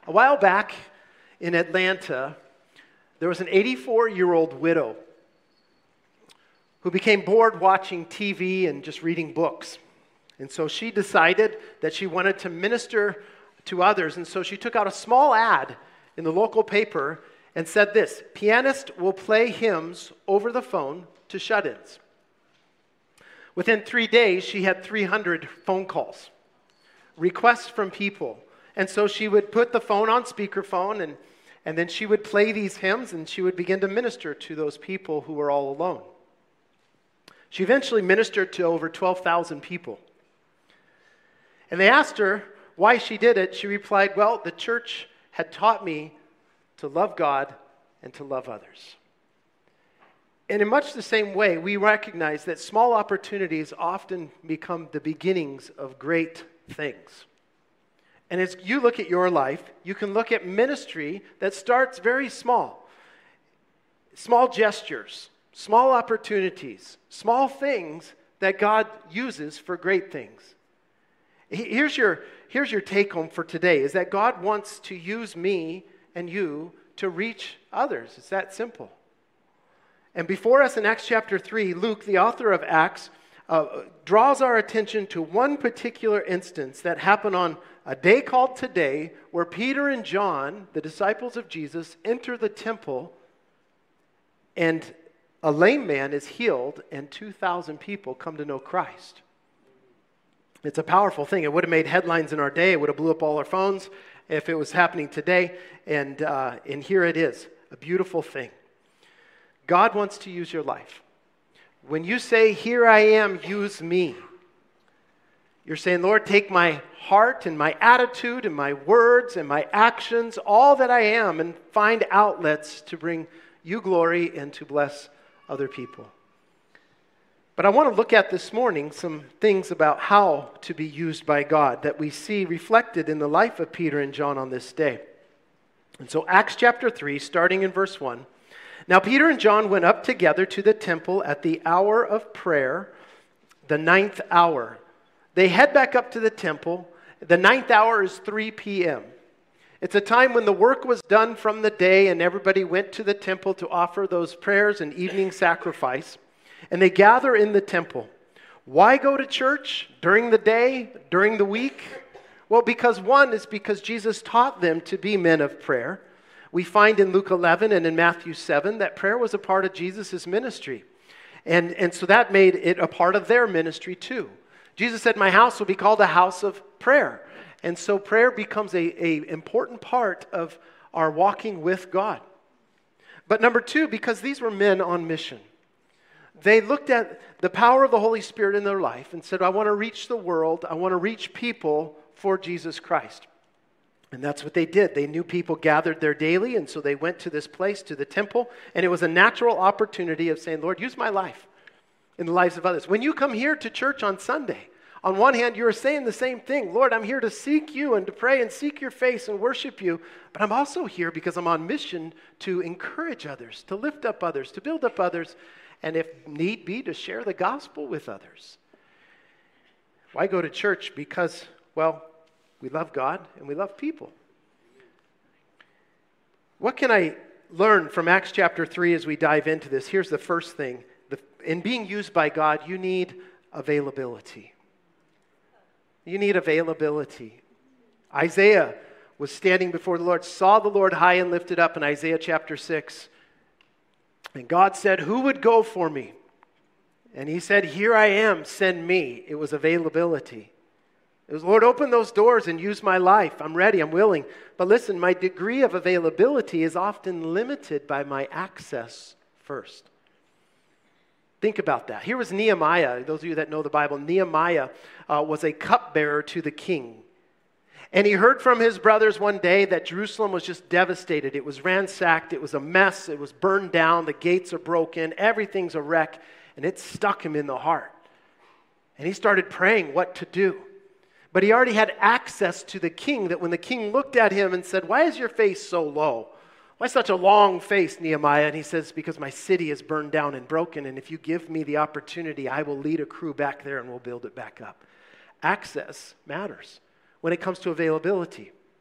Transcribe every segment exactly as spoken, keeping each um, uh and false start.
A while back in Atlanta, there was an eighty-four-year-old widow who became bored watching T V and just reading books. And so she decided that she wanted to minister to others. And so she took out a small ad in the local paper and said this: pianist will play hymns over the phone to shut-ins. Within three days, she had three hundred phone calls, requests from people. And so she would put the phone on speakerphone, and, and then she would play these hymns, and she would begin to minister to those people who were all alone. She eventually ministered to over twelve thousand people. And they asked her why she did it. She replied, well, the church had taught me to love God and to love others. And in much the same way, we recognize that small opportunities often become the beginnings of great things. And as you look at your life, you can look at ministry that starts very small. Small gestures, small opportunities, small things that God uses for great things. Here's your, here's your take home for today, is that God wants to use me and you to reach others. It's that simple. And before us in Acts chapter three, Luke, the author of Acts, uh, draws our attention to one particular instance that happened on a day called today, where Peter and John, the disciples of Jesus, enter the temple, and a lame man is healed, and two thousand people come to know Christ. It's a powerful thing. It would have made headlines in our day. It would have blew up all our phones if it was happening today. And, uh, and here it is, a beautiful thing. God wants to use your life. When you say, here I am, use me, you're saying, Lord, take my heart and my attitude and my words and my actions, all that I am, and find outlets to bring you glory and to bless other people. But I want to look at this morning some things about how to be used by God that we see reflected in the life of Peter and John on this day. And so Acts chapter three, starting in verse one. Now Peter and John went up together to the temple at the hour of prayer, the ninth hour. They head back up to the temple. The ninth hour is three p.m. It's a time when the work was done from the day and everybody went to the temple to offer those prayers and evening sacrifice. And they gather in the temple. Why go to church during the day, during the week? Well, because one is because Jesus taught them to be men of prayer. We find in Luke eleven and in Matthew seven that prayer was a part of Jesus' ministry. And, and so that made it a part of their ministry too. Jesus said, my house will be called a house of prayer. And so prayer becomes a, a important part of our walking with God. But number two, because these were men on mission. They looked at the power of the Holy Spirit in their life and said, I want to reach the world. I want to reach people for Jesus Christ. And that's what they did. They knew people gathered there daily, and so they went to this place, to the temple, and it was a natural opportunity of saying, Lord, use my life in the lives of others. When you come here to church on Sunday, on one hand, you're saying the same thing. Lord, I'm here to seek you and to pray and seek your face and worship you, but I'm also here because I'm on mission to encourage others, to lift up others, to build up others, and if need be, to share the gospel with others. Why go to church? Because, well, we love God and we love people. What can I learn from Acts chapter three as we dive into this? Here's the first thing. The, in being used by God, you need availability. You need availability. Isaiah was standing before the Lord, saw the Lord high and lifted up in Isaiah chapter six. And God said, who would go for me? And he said, here I am, send me. It was availability. It was, Lord, open those doors and use my life. I'm ready, I'm willing. But listen, my degree of availability is often limited by my access first. Think about that. Here was Nehemiah. Those of you that know the Bible, Nehemiah uh, was a cupbearer to the king. And he heard from his brothers one day that Jerusalem was just devastated. It was ransacked. It was a mess. It was burned down. The gates are broken. Everything's a wreck. And it stuck him in the heart. And he started praying what to do. But he already had access to the king, that when the king looked at him and said, why is your face so low? Why such a long face, Nehemiah? And he says, because my city is burned down and broken, and if you give me the opportunity, I will lead a crew back there and we'll build it back up. Access matters when it comes to availability.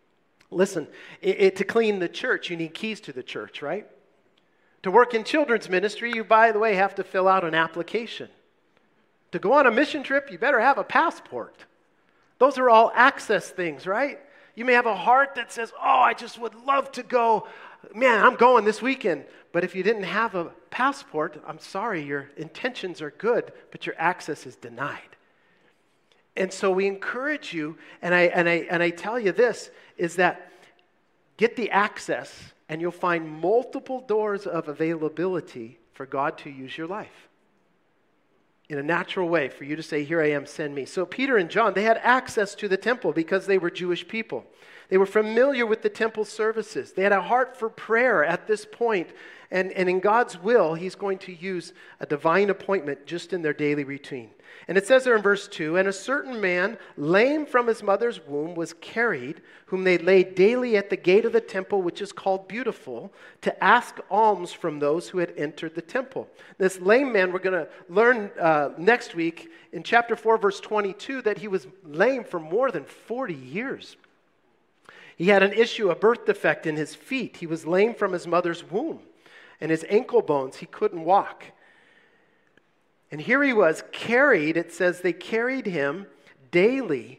Listen, it, it, to clean the church, you need keys to the church, right? To work in children's ministry, you, by the way, have to fill out an application. To go on a mission trip, you better have a passport. Those are all access things, right? You may have a heart that says, oh, I just would love to go. Man, I'm going this weekend. But if you didn't have a passport, I'm sorry, your intentions are good, but your access is denied. And so we encourage you, and I, and I, and I tell you this, is that get the access, and you'll find multiple doors of availability for God to use your life in a natural way, for you to say, here I am, send me. So Peter and John, they had access to the temple because they were Jewish people. They were familiar with the temple services. They had a heart for prayer at this point. And, and in God's will, he's going to use a divine appointment just in their daily routine. And it says there in verse two, and a certain man, lame from his mother's womb, was carried, whom they laid daily at the gate of the temple, which is called Beautiful, to ask alms from those who had entered the temple. This lame man, we're going to learn uh, next week in chapter four, verse twenty-two, that he was lame for more than forty years. He had an issue, a birth defect in his feet. He was lame from his mother's womb. And his ankle bones, he couldn't walk. And here he was carried, it says they carried him daily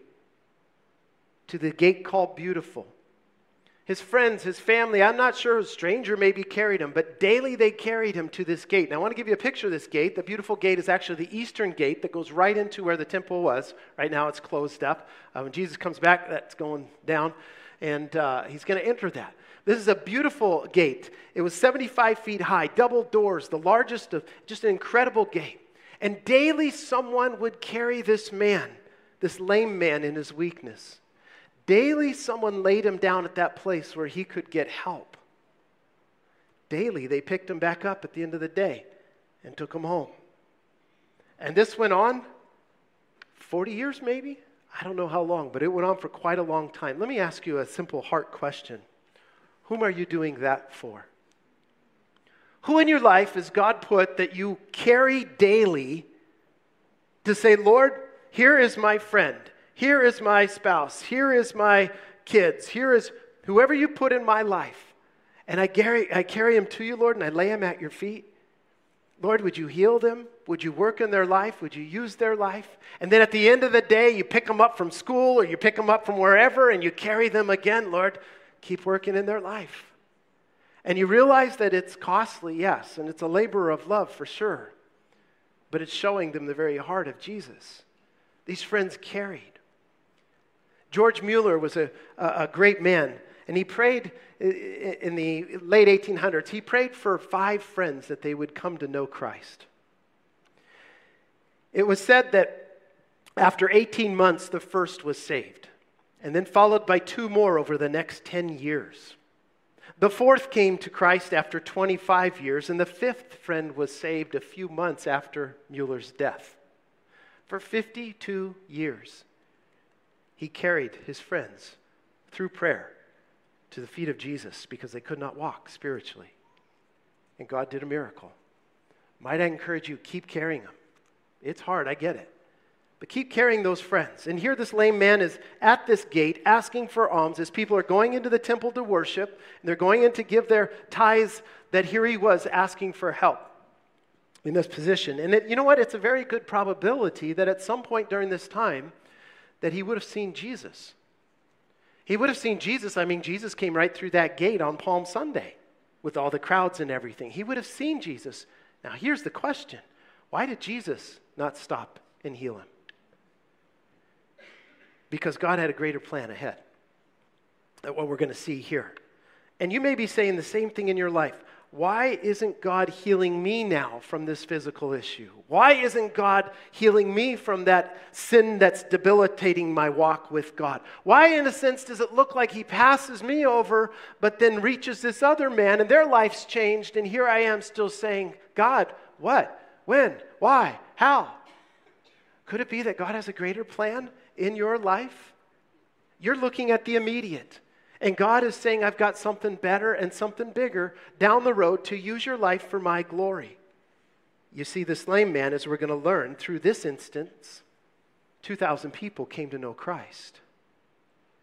to the gate called Beautiful. His friends, his family, I'm not sure, a stranger maybe carried him, but daily they carried him to this gate. Now I want to give you a picture of this gate. The Beautiful Gate is actually the eastern gate that goes right into where the temple was. Right now it's closed up. Uh, when Jesus comes back, that's going down, and uh, he's going to enter that. This is a beautiful gate. It was seventy-five feet high, double doors, the largest of, just an incredible gate. And daily someone would carry this man, this lame man in his weakness. Daily someone laid him down at that place where he could get help. Daily they picked him back up at the end of the day and took him home. And this went on forty years maybe? I don't know how long, but it went on for quite a long time. Let me ask you a simple heart question. Whom are you doing that for? Who in your life has God put that you carry daily to say, Lord, here is my friend, here is my spouse, here is my kids, here is whoever you put in my life, and I carry, I carry him to you, Lord, and I lay him at your feet. Lord, would you heal them? Would you work in their life? Would you use their life? And then at the end of the day, you pick them up from school or you pick them up from wherever and you carry them again, Lord. Keep working in their life. And you realize that it's costly, yes, and it's a labor of love for sure. But it's showing them the very heart of Jesus. These friends carried. George Mueller was a, a, a great man, and he prayed in the late eighteen hundreds. He prayed for five friends that they would come to know Christ. It was said that after eighteen months, the first was saved, and then followed by two more over the next ten years. The fourth came to Christ after twenty-five years, and the fifth friend was saved a few months after Mueller's death. For fifty-two years, he carried his friends through prayer to the feet of Jesus because they could not walk spiritually. And God did a miracle. Might I encourage you, keep carrying them. It's hard, I get it. But keep carrying those friends. And here this lame man is at this gate asking for alms as people are going into the temple to worship. And they're going in to give their tithes, that here he was asking for help in this position. And it, you know what? It's a very good probability that at some point during this time that he would have seen Jesus. He would have seen Jesus. I mean, Jesus came right through that gate on Palm Sunday with all the crowds and everything. He would have seen Jesus. Now, here's the question. Why did Jesus not stop and heal him? Because God had a greater plan ahead. That's what we're going to see here. And you may be saying the same thing in your life. Why isn't God healing me now from this physical issue? Why isn't God healing me from that sin that's debilitating my walk with God? Why, in a sense, does it look like he passes me over, but then reaches this other man, and their life's changed, and here I am still saying, God, what? When? Why? How? Could it be that God has a greater plan in your life? You're looking at the immediate. And God is saying, I've got something better and something bigger down the road to use your life for my glory. You see, this lame man, as we're going to learn through this instance, two thousand people came to know Christ.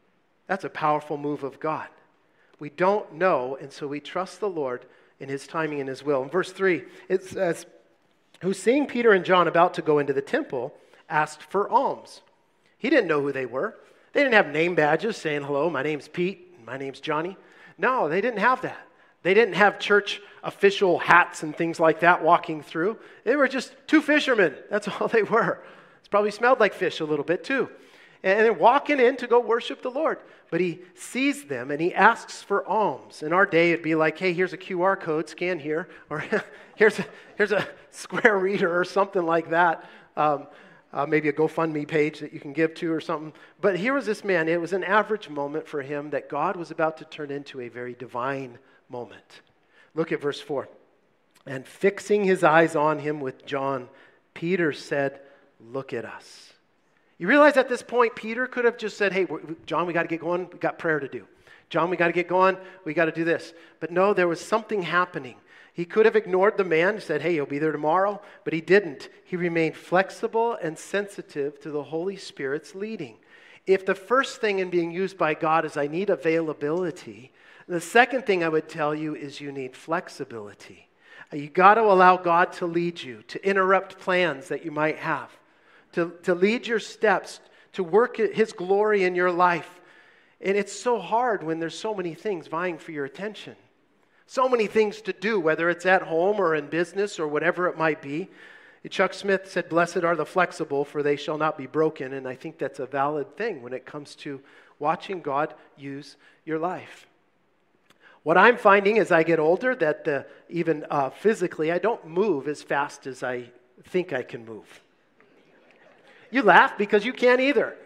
That's a powerful move of God. We don't know, and so we trust the Lord in his timing and his will. In verse three, it says, who seeing Peter and John about to go into the temple, asked for alms. He didn't know who they were. They didn't have name badges saying, hello, my name's Pete, and my name's Johnny. No, they didn't have that. They didn't have church official hats and things like that walking through. They were just two fishermen. That's all they were. It probably smelled like fish a little bit too. And they're walking in to go worship the Lord. But he sees them and he asks for alms. In our day, it'd be like, hey, here's a Q R code, scan here. Or here's, a, here's a Square Reader or something like that. Um, uh, maybe a GoFundMe page that you can give to or something. But here was this man. It was an average moment for him that God was about to turn into a very divine moment. Look at verse four. And fixing his eyes on him with John, Peter said, look at us. You realize at this point, Peter could have just said, hey, John, we got to get going. We got prayer to do. John, we got to get going. We got to do this. But no, there was something happening. He could have ignored the man, said, hey, he'll be there tomorrow. But he didn't. He remained flexible and sensitive to the Holy Spirit's leading. If the first thing in being used by God is I need availability, the second thing I would tell you is you need flexibility. You got to allow God to lead you, to interrupt plans that you might have. To, to lead your steps, to work his glory in your life. And it's so hard when there's so many things vying for your attention. So many things to do, whether it's at home or in business or whatever it might be. Chuck Smith said, blessed are the flexible, for they shall not be broken. And I think that's a valid thing when it comes to watching God use your life. What I'm finding as I get older, that uh, even uh, physically, I don't move as fast as I think I can move. You laugh because you can't either.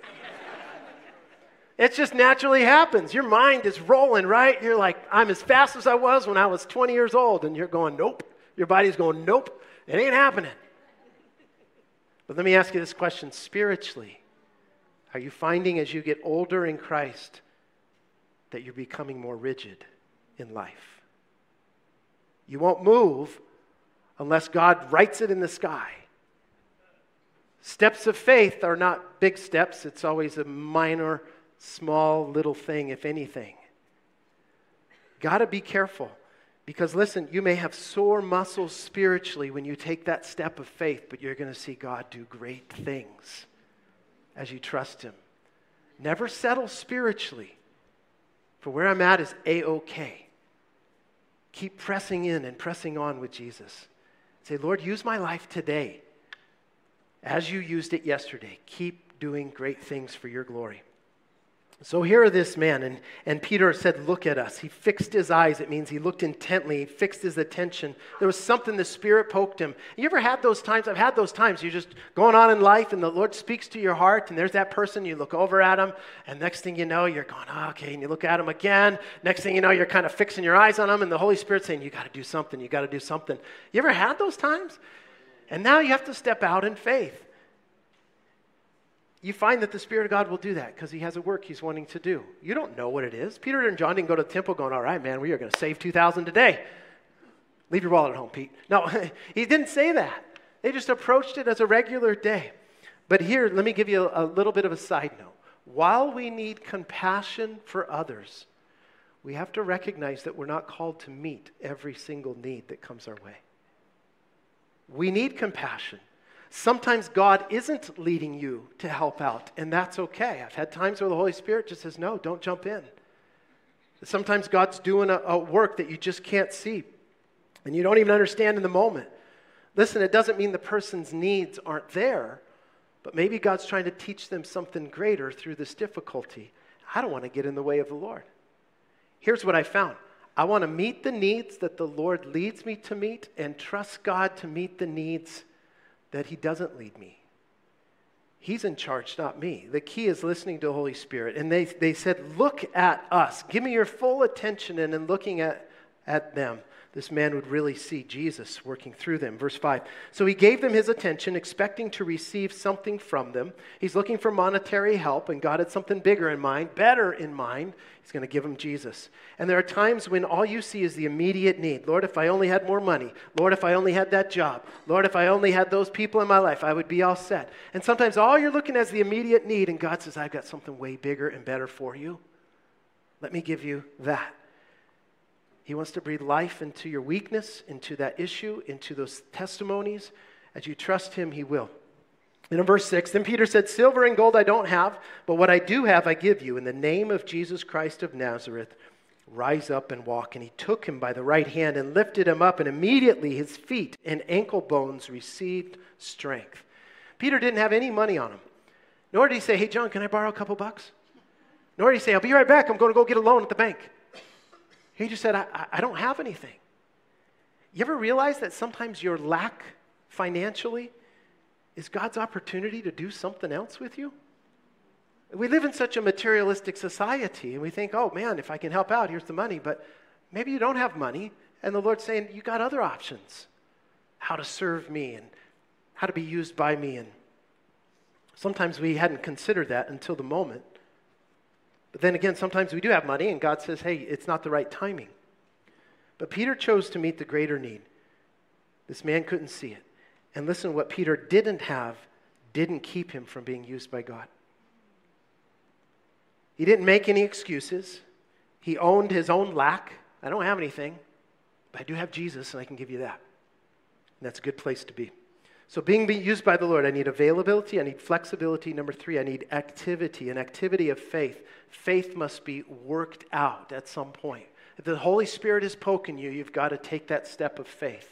It just naturally happens. Your mind is rolling, right? You're like, I'm as fast as I was when I was twenty years old. And you're going, nope. Your body's going, nope. It ain't happening. But let me ask you this question spiritually. Are you finding as you get older in Christ that you're becoming more rigid in life? You won't move unless God writes it in the sky. Steps of faith are not big steps. It's always a minor, small, little thing, if anything. Got to be careful. Because listen, you may have sore muscles spiritually when you take that step of faith, but you're going to see God do great things as you trust him. Never settle spiritually. For where I'm at is A-okay. Keep pressing in and pressing on with Jesus. Say, Lord, use my life today as you used it yesterday. Keep doing great things for your glory. So here are this man, and, and Peter said, look at us. He fixed his eyes. It means he looked intently. He fixed his attention. There was something the Spirit poked him. You ever had those times? I've had those times. You're just going on in life, and the Lord speaks to your heart, and there's that person. You look over at him, and next thing you know, you're going, oh, okay, and you look at him again. Next thing you know, you're kind of fixing your eyes on him, and the Holy Spirit's saying, you got to do something. You got to do something. You ever had those times? And now you have to step out in faith. You find that the Spirit of God will do that because he has a work he's wanting to do. You don't know what it is. Peter and John didn't go to the temple going, all right, man, we are going to save two thousand today. Leave your wallet at home, Pete. No, he didn't say that. They just approached it as a regular day. But here, let me give you a, a little bit of a side note. While we need compassion for others, we have to recognize that we're not called to meet every single need that comes our way. We need compassion. Sometimes God isn't leading you to help out, and that's okay. I've had times where the Holy Spirit just says, no, don't jump in. Sometimes God's doing a, a work that you just can't see, and you don't even understand in the moment. Listen, it doesn't mean the person's needs aren't there, but maybe God's trying to teach them something greater through this difficulty. I don't want to get in the way of the Lord. Here's what I found. I want to meet the needs that the Lord leads me to meet and trust God to meet the needs that he doesn't lead me. He's in charge, not me. The key is listening to the Holy Spirit. And they, they said, look at us. Give me your full attention. And in looking at, at them, this man would really see Jesus working through them. Verse five. So he gave them his attention, expecting to receive something from them. He's looking for monetary help, and God had something bigger in mind, better in mind. He's going to give them Jesus. And there are times when all you see is the immediate need. Lord, if I only had more money. Lord, if I only had that job. Lord, if I only had those people in my life, I would be all set. And sometimes all you're looking at is the immediate need, and God says, I've got something way bigger and better for you. Let me give you that. He wants to breathe life into your weakness, into that issue, into those testimonies. As you trust him, he will. And in verse six, then Peter said, silver and gold I don't have, but what I do have I give you. In the name of Jesus Christ of Nazareth, rise up and walk. And he took him by the right hand and lifted him up, and immediately his feet and ankle bones received strength. Peter didn't have any money on him. Nor did he say, hey, John, can I borrow a couple bucks? Nor did he say, I'll be right back. I'm going to go get a loan at the bank. He just said, I, I don't have anything. You ever realize that sometimes your lack financially is God's opportunity to do something else with you? We live in such a materialistic society, and we think, oh, man, if I can help out, here's the money. But maybe you don't have money, and the Lord's saying, you got other options. How to serve me and how to be used by me. And sometimes we hadn't considered that until the moment. But then again, sometimes we do have money, and God says, hey, it's not the right timing. But Peter chose to meet the greater need. This man couldn't see it. And listen, what Peter didn't have didn't keep him from being used by God. He didn't make any excuses. He owned his own lack. I don't have anything, but I do have Jesus, and I can give you that. And that's a good place to be. So being used by the Lord, I need availability, I need flexibility. Number three, I need activity, an activity of faith. Faith must be worked out at some point. If the Holy Spirit is poking you, you've got to take that step of faith.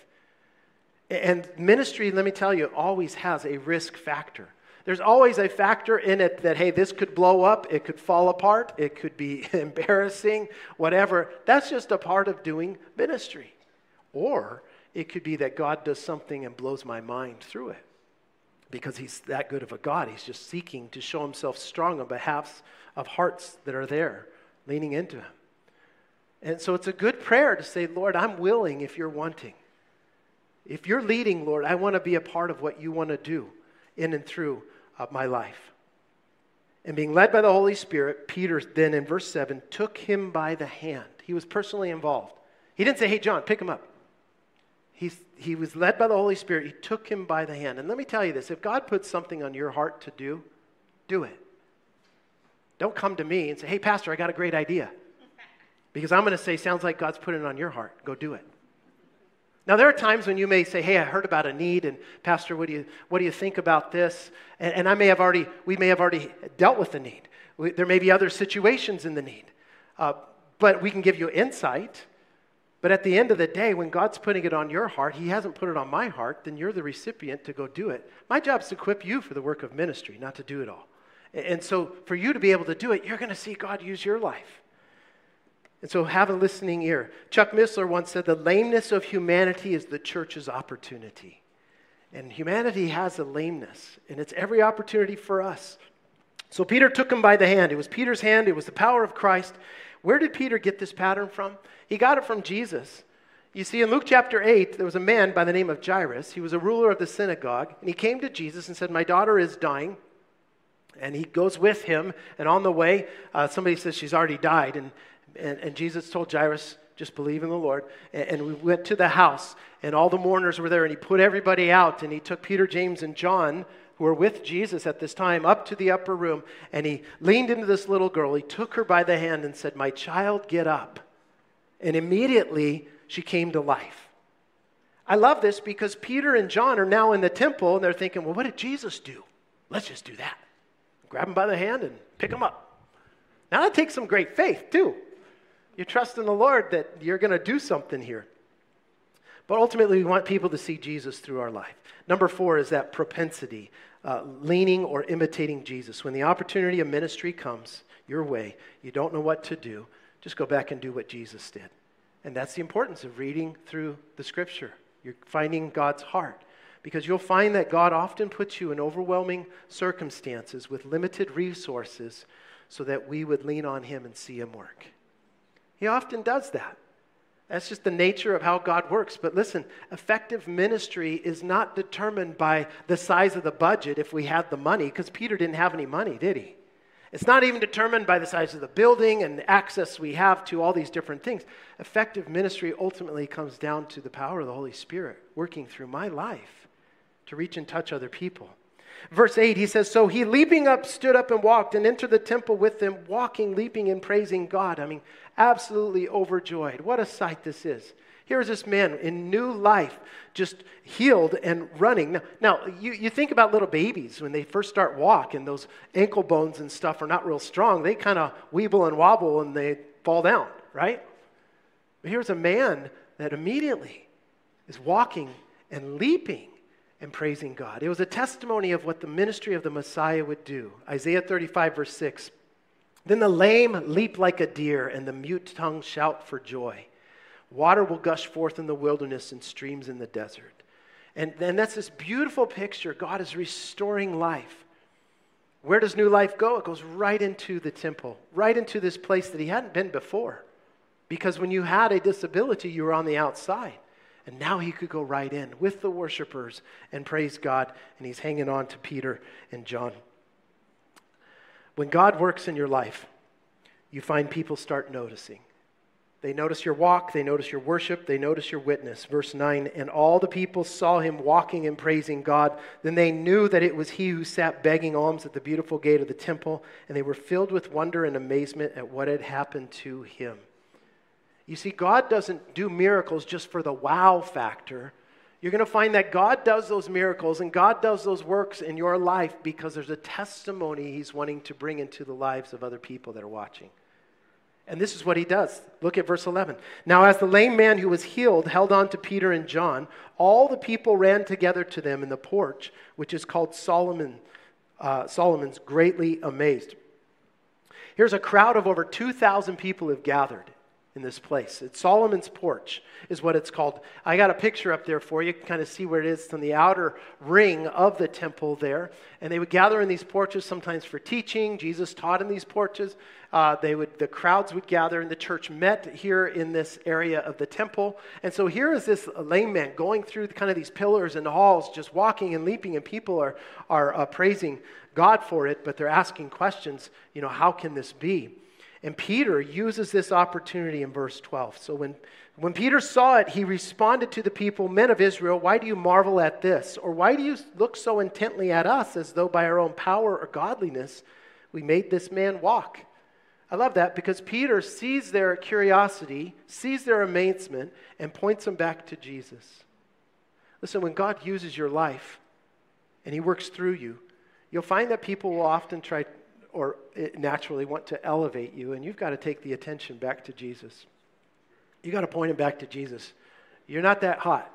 And ministry, let me tell you, always has a risk factor. There's always a factor in it that, hey, this could blow up, it could fall apart, it could be embarrassing, whatever. That's just a part of doing ministry. Or it could be that God does something and blows my mind through it. Because he's that good of a God. He's just seeking to show himself strong on behalf of hearts that are there, leaning into him. And so it's a good prayer to say, Lord, I'm willing if you're wanting. If you're leading, Lord, I want to be a part of what you want to do in and through uh, my life. And being led by the Holy Spirit, Peter then in verse seven took him by the hand. He was personally involved. He didn't say, hey, John, pick him up. He's, he was led by the Holy Spirit. He took him by the hand. And let me tell you this, if God puts something on your heart to do, do it. Don't come to me and say, hey, Pastor, I got a great idea. Because I'm going to say, sounds like God's put it on your heart. Go do it. Now, there are times when you may say, hey, I heard about a need, and Pastor, what do you, what do you think about this? And, and I may have already, we may have already dealt with the need. We, there may be other situations in the need. Uh, but we can give you insight. But at the end of the day, when God's putting it on your heart, he hasn't put it on my heart, then you're the recipient to go do it. My job is to equip you for the work of ministry, not to do it all. And so for you to be able to do it, you're going to see God use your life. And so have a listening ear. Chuck Missler once said, the lameness of humanity is the church's opportunity. And humanity has a lameness, and it's every opportunity for us. So Peter took him by the hand. It was Peter's hand. It was the power of Christ. Where did Peter get this pattern from? He got it from Jesus. You see, in Luke chapter eight, there was a man by the name of Jairus. He was a ruler of the synagogue, and he came to Jesus and said, my daughter is dying. And he goes with him, and on the way, uh, somebody says she's already died, and And, and Jesus told Jairus, just believe in the Lord. And, and we went to the house, and all the mourners were there, and he put everybody out, and he took Peter, James, and John, who were with Jesus at this time, up to the upper room, and he leaned into this little girl. He took her by the hand and said, my child, get up. And immediately, she came to life. I love this because Peter and John are now in the temple, and they're thinking, well, what did Jesus do? Let's just do that. Grab him by the hand and pick him up. Now, that takes some great faith, too. You trust in the Lord that you're going to do something here. But ultimately, we want people to see Jesus through our life. Number four is that propensity, uh, leaning or imitating Jesus. When the opportunity of ministry comes your way, you don't know what to do, just go back and do what Jesus did. And that's the importance of reading through the Scripture. You're finding God's heart. Because you'll find that God often puts you in overwhelming circumstances with limited resources so that we would lean on him and see him work. He often does that. That's just the nature of how God works. But listen, effective ministry is not determined by the size of the budget if we had the money, because Peter didn't have any money, did he? It's not even determined by the size of the building and the access we have to all these different things. Effective ministry ultimately comes down to the power of the Holy Spirit working through my life to reach and touch other people. Verse eight, he says, so he leaping up, stood up and walked and entered the temple with them, walking, leaping, and praising God. I mean, absolutely overjoyed. What a sight this is. Here's this man in new life, just healed and running. Now, now you, you think about little babies when they first start walking, those ankle bones and stuff are not real strong. They kind of weeble and wobble and they fall down, right? But here's a man that immediately is walking and leaping and praising God. It was a testimony of what the ministry of the Messiah would do. Isaiah thirty-five, verse six. Then the lame leap like a deer, and the mute tongue shout for joy. Water will gush forth in the wilderness and streams in the desert. And then that's this beautiful picture. God is restoring life. Where does new life go? It goes right into the temple, right into this place that he hadn't been before. Because when you had a disability, you were on the outside. And now he could go right in with the worshipers and praise God. And he's hanging on to Peter and John. When God works in your life, you find people start noticing. They notice your walk, they notice your worship, they notice your witness. Verse nine, and all the people saw him walking and praising God. Then they knew that it was he who sat begging alms at the beautiful gate of the temple, and they were filled with wonder and amazement at what had happened to him. You see, God doesn't do miracles just for the wow factor. You're going to find that God does those miracles and God does those works in your life because there's a testimony he's wanting to bring into the lives of other people that are watching. And this is what he does. Look at verse eleven. Now as the lame man who was healed held on to Peter and John, all the people ran together to them in the porch, which is called Solomon, uh, Solomon's, greatly amazed. Here's a crowd of over two thousand people have gathered in this place. It's Solomon's porch is what it's called. I got a picture up there for you. You can kind of see where it is. It's on the outer ring of the temple there. And they would gather in these porches sometimes for teaching. Jesus taught in these porches. Uh, they would, the crowds would gather and the church met here in this area of the temple. And so here is this lame man going through kind of these pillars and halls, just walking and leaping, and people are, are uh, praising God for it, but they're asking questions, you know, how can this be? And Peter uses this opportunity in verse twelve. So when, when Peter saw it, he responded to the people, men of Israel, why do you marvel at this? Or why do you look so intently at us as though by our own power or godliness we made this man walk? I love that because Peter sees their curiosity, sees their amazement, and points them back to Jesus. Listen, when God uses your life and he works through you, you'll find that people will often try or naturally want to elevate you, and you've got to take the attention back to Jesus. You've got to point him back to Jesus. You're not that hot.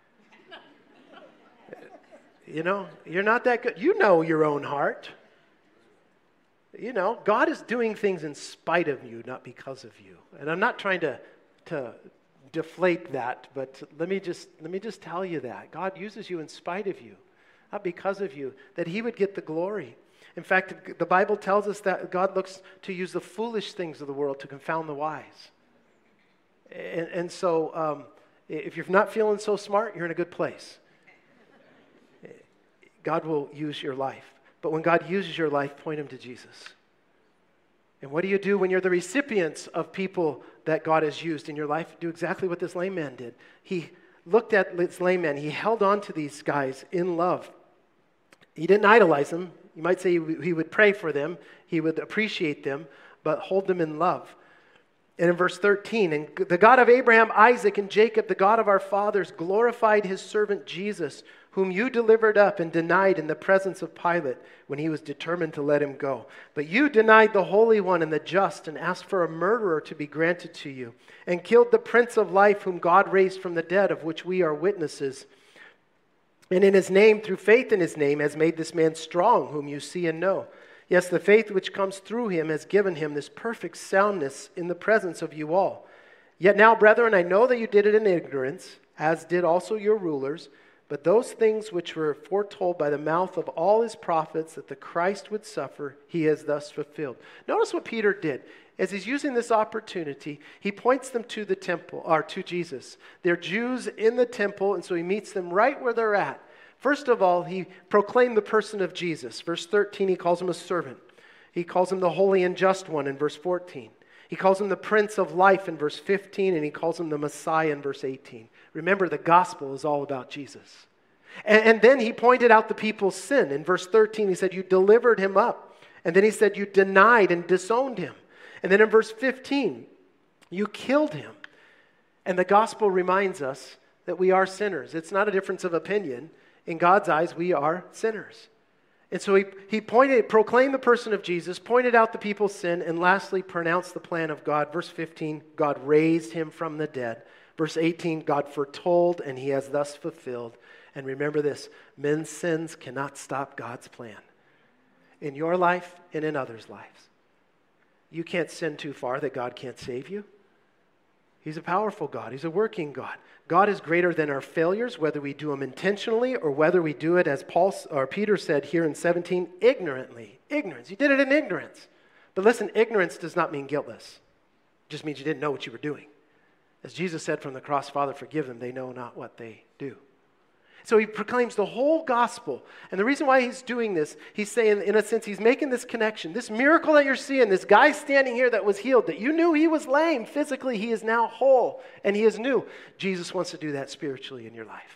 You know, you're not that good. You know your own heart. You know, God is doing things in spite of you, not because of you. And I'm not trying to, to deflate that, but let me just let me just tell you that. God uses you in spite of you, not because of you, that he would get the glory. In fact, the Bible tells us that God looks to use the foolish things of the world to confound the wise. And, and so um, if you're not feeling so smart, you're in a good place. God will use your life. But when God uses your life, point him to Jesus. And what do you do when you're the recipients of people that God has used in your life? Do exactly what this lame man did. He looked at this lame man. He held on to these guys in love. He didn't idolize them. You might say he would pray for them, he would appreciate them, but hold them in love. And in verse thirteen, and the God of Abraham, Isaac, and Jacob, the God of our fathers, glorified his servant Jesus, whom you delivered up and denied in the presence of Pilate when he was determined to let him go. But you denied the Holy One and the just and asked for a murderer to be granted to you, and killed the Prince of Life whom God raised from the dead, of which we are witnesses. And in his name, through faith in his name, has made this man strong, whom you see and know. Yes, the faith which comes through him has given him this perfect soundness in the presence of you all. Yet now, brethren, I know that you did it in ignorance, as did also your rulers. But those things which were foretold by the mouth of all his prophets that the Christ would suffer, he has thus fulfilled. Notice what Peter did. As he's using this opportunity, he points them to the temple, or to Jesus. They're Jews in the temple, and so he meets them right where they're at. First of all, he proclaimed the person of Jesus. Verse thirteen, he calls him a servant. He calls him the holy and just one in verse fourteen. He calls him the Prince of Life in verse fifteen, and he calls him the Messiah in verse eighteen. Remember, the gospel is all about Jesus. And, and then he pointed out the people's sin. In verse thirteen, he said, you delivered him up. And then he said, you denied and disowned him. And then in verse fifteen, you killed him. And the gospel reminds us that we are sinners. It's not a difference of opinion. In God's eyes, we are sinners. And so he, he pointed, proclaimed the person of Jesus, pointed out the people's sin, and lastly pronounced the plan of God. Verse fifteen, God raised him from the dead. Verse eighteen, God foretold, and he has thus fulfilled. And remember this, men's sins cannot stop God's plan. In your life and in others' lives. You can't sin too far that God can't save you. He's a powerful God. He's a working God. God is greater than our failures, whether we do them intentionally or whether we do it, as Paul or Peter said here in seventeen, ignorantly. Ignorance. You did it in ignorance. But listen, ignorance does not mean guiltless. It just means you didn't know what you were doing. As Jesus said from the cross, Father, forgive them. They know not what they do. So he proclaims the whole gospel. And the reason why he's doing this, he's saying, in a sense, he's making this connection. This miracle that you're seeing, this guy standing here that was healed, that you knew he was lame. Physically, he is now whole, and he is new. Jesus wants to do that spiritually in your life.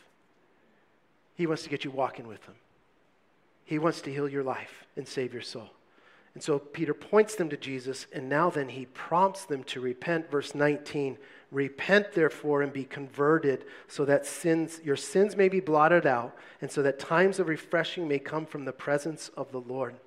He wants to get you walking with him. He wants to heal your life and save your soul. And so Peter points them to Jesus, and now then he prompts them to repent. Verse nineteen, repent therefore and be converted so that sins, your sins may be blotted out, and so that times of refreshing may come from the presence of the Lord.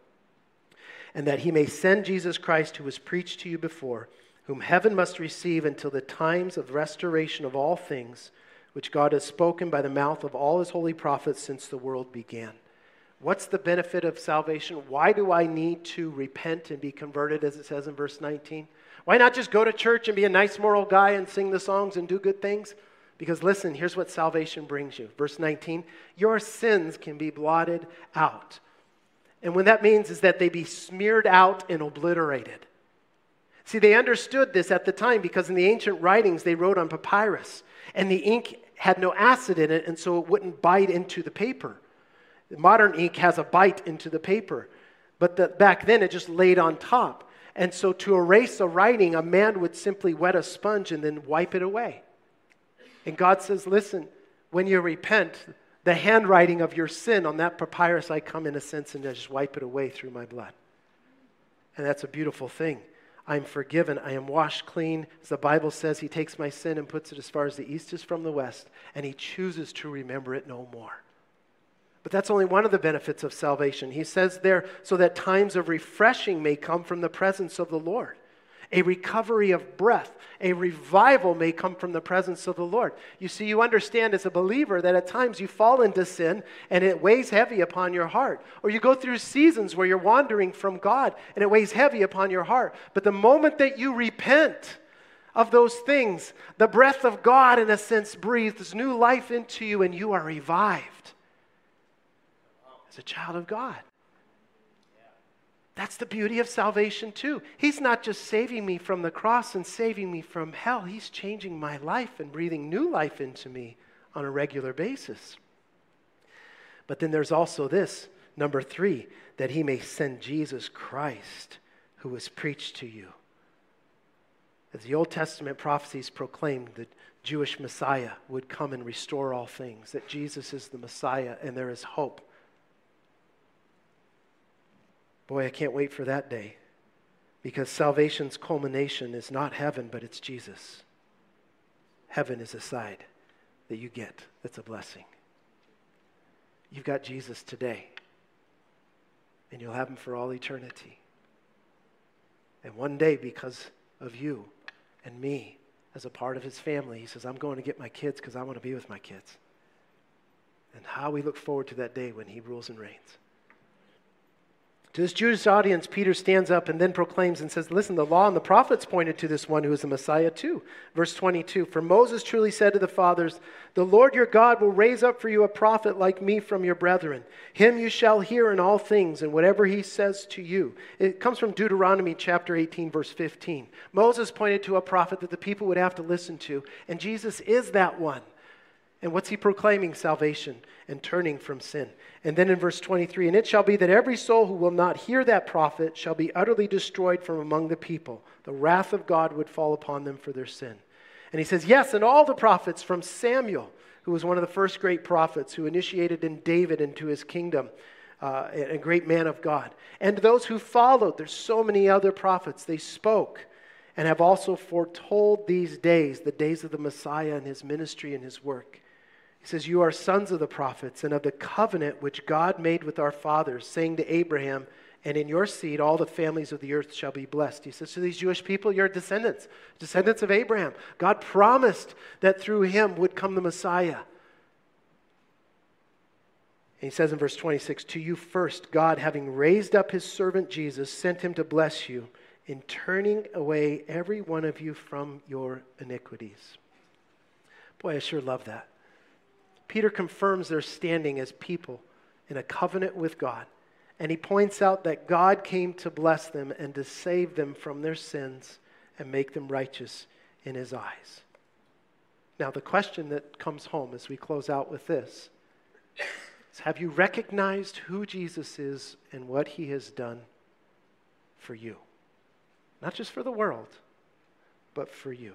And that he may send Jesus Christ, who was preached to you before, whom heaven must receive until the times of restoration of all things, which God has spoken by the mouth of all his holy prophets since the world began. What's the benefit of salvation? Why do I need to repent and be converted, as it says in verse nineteen? Why not just go to church and be a nice moral guy and sing the songs and do good things? Because listen, here's what salvation brings you. Verse nineteen, your sins can be blotted out. And what that means is that they be smeared out and obliterated. See, they understood this at the time because in the ancient writings they wrote on papyrus. And the ink had no acid in it, and so it wouldn't bite into the paper. Modern ink has a bite into the paper. But the, back then it just laid on top. And so to erase a writing, a man would simply wet a sponge and then wipe it away. And God says, listen, when you repent, the handwriting of your sin on that papyrus, I come in a sense and I just wipe it away through my blood. And that's a beautiful thing. I'm forgiven. I am washed clean. As the Bible says, he takes my sin and puts it as far as the east is from the west, and he chooses to remember it no more. But that's only one of the benefits of salvation. He says there, so that times of refreshing may come from the presence of the Lord. A recovery of breath, a revival may come from the presence of the Lord. You see, you understand as a believer that at times you fall into sin and it weighs heavy upon your heart. Or you go through seasons where you're wandering from God and it weighs heavy upon your heart. But the moment that you repent of those things, the breath of God, in a sense, breathes new life into you and you are revived as a child of God. That's the beauty of salvation too. He's not just saving me from the cross and saving me from hell. He's changing my life and breathing new life into me on a regular basis. But then there's also this, number three, that he may send Jesus Christ, who was preached to you. As the Old Testament prophecies proclaimed, the Jewish Messiah would come and restore all things, that Jesus is the Messiah and there is hope. Boy, I can't wait for that day, because salvation's culmination is not heaven, but it's Jesus. Heaven is a side that you get. That's a blessing. You've got Jesus today, and you'll have him for all eternity. And one day, because of you and me, as a part of his family, he says, I'm going to get my kids because I want to be with my kids. And how we look forward to that day when he rules and reigns. To this Jewish audience, Peter stands up and then proclaims and says, listen, the law and the prophets pointed to this one who is the Messiah too. Verse twenty-two, for Moses truly said to the fathers, the Lord your God will raise up for you a prophet like me from your brethren. Him you shall hear in all things, and whatever he says to you. It comes from Deuteronomy chapter eighteen, verse fifteen. Moses pointed to a prophet that the people would have to listen to, and Jesus is that one. And what's he proclaiming? Salvation and turning from sin. And then in verse twenty-three, and it shall be that every soul who will not hear that prophet shall be utterly destroyed from among the people. The wrath of God would fall upon them for their sin. And he says, yes, and all the prophets from Samuel, who was one of the first great prophets who initiated in David into his kingdom, uh, a great man of God. And those who followed, there's so many other prophets, they spoke and have also foretold these days, the days of the Messiah and his ministry and his work. He says, you are sons of the prophets and of the covenant which God made with our fathers, saying to Abraham, and in your seed all the families of the earth shall be blessed. He says to these Jewish people, you're descendants, descendants of Abraham. God promised that through him would come the Messiah. And he says in verse twenty-six, to you first, God, having raised up his servant Jesus, sent him to bless you in turning away every one of you from your iniquities. Boy, I sure love that. Peter confirms their standing as people in a covenant with God. And he points out that God came to bless them and to save them from their sins and make them righteous in his eyes. Now, the question that comes home as we close out with this is, have you recognized who Jesus is and what he has done for you? Not just for the world, but for you.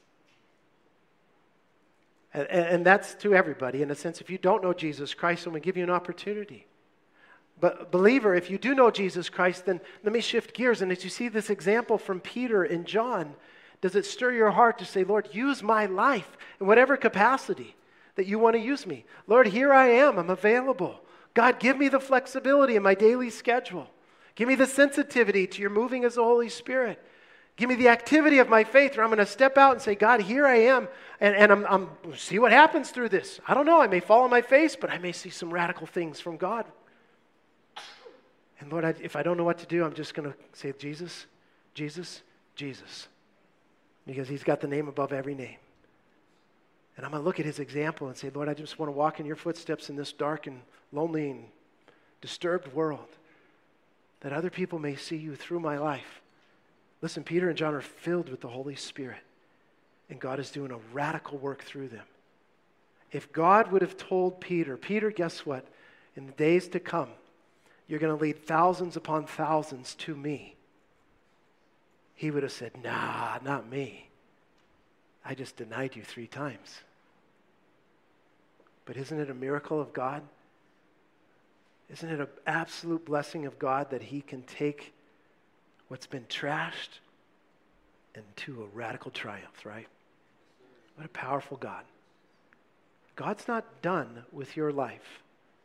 And, and that's to everybody. In a sense, if you don't know Jesus Christ, I'm going to give you an opportunity. But believer, if you do know Jesus Christ, then let me shift gears. And as you see this example from Peter and John, does it stir your heart to say, Lord, use my life in whatever capacity that you want to use me? Lord, here I am. I'm available. God, give me the flexibility in my daily schedule. Give me the sensitivity to your moving as the Holy Spirit. Give me the activity of my faith where I'm going to step out and say, God, here I am, and, and I'm, I'm see what happens through this. I don't know. I may fall on my face, but I may see some radical things from God. And Lord, I, if I don't know what to do, I'm just going to say, Jesus, Jesus, Jesus. Because he's got the name above every name. And I'm going to look at his example and say, Lord, I just want to walk in your footsteps in this dark and lonely and disturbed world, that other people may see you through my life. Listen, Peter and John are filled with the Holy Spirit, and God is doing a radical work through them. If God would have told Peter, Peter, guess what? In the days to come, you're going to lead thousands upon thousands to me. He would have said, nah, not me. I just denied you three times. But isn't it a miracle of God? Isn't it an absolute blessing of God that he can take what's been trashed into a radical triumph, right? What a powerful God. God's not done with your life.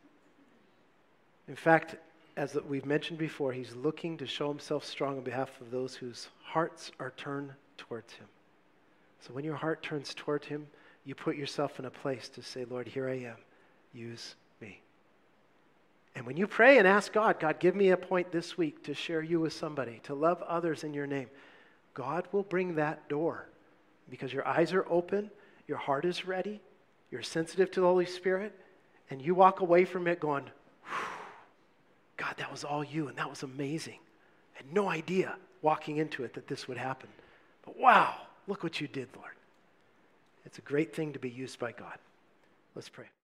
In fact, as we've mentioned before, he's looking to show himself strong on behalf of those whose hearts are turned towards him. So when your heart turns toward him, you put yourself in a place to say, Lord, here I am. Use me. And when you pray and ask God, God, give me a point this week to share you with somebody, to love others in your name, God will bring that door because your eyes are open, your heart is ready, you're sensitive to the Holy Spirit, and you walk away from it going, God, that was all you, and that was amazing. I had no idea walking into it that this would happen. But wow, look what you did, Lord. It's a great thing to be used by God. Let's pray.